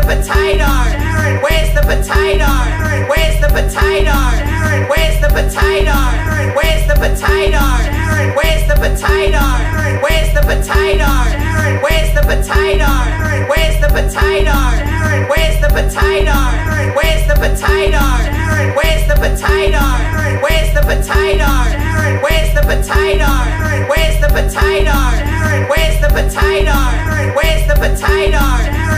potato? Where's the potato? Where's the potato? Where's the potato? Where's the potato? Where's the potato? Where's the potato? Where's the potato? Where's the potato? Where's the potato? Where's the potato? Where's the potato? Where's the potato? Where's the potato? Where's the potato? Where's the potato? Where's the potato?